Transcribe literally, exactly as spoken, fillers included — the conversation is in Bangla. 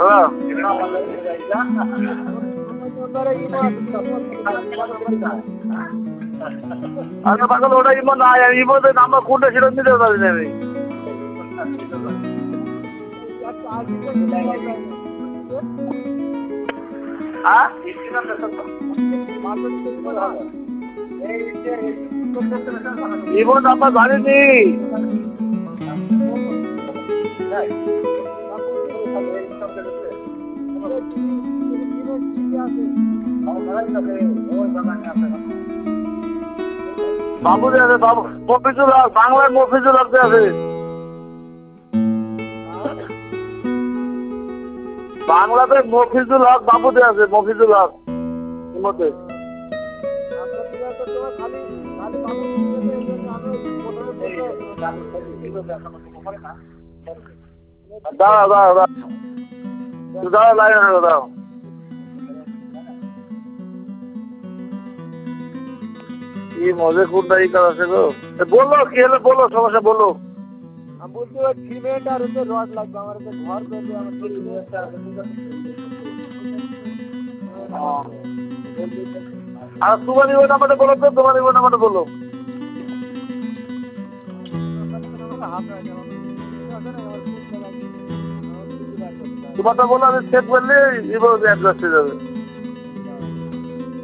আচ্ছা পাগল ওটা ইমো না ইমোতে নাম্বার কোনটা সেটা নিতে পারি না আমি হ্যাঁ ইমো নাম্বার জানিনি বাবুদের আছে বাবু মফিজুল হক বাংলার মফিজুল হক আছে বাংলাদেশ মফিজুল হক বাবুদের আছে মফিজুল হক মধ্যে দাও দাও দাও দাও লাইন দাও কি মজা কোনটা এই কাজ আছে গো বলো কি হলো বলো সমস্যা বলো আমি বলছি ওই সিমেন্ট আর হচ্ছে রড লাগবে আমার ঘর করবে আমার আর তোমার ওই নাম্বারটা বলো তো তোমার ওই নাম্বারটা বলো তোমারটা বলো আমি চেক করলে অ্যাড্রেস হয়ে যাবে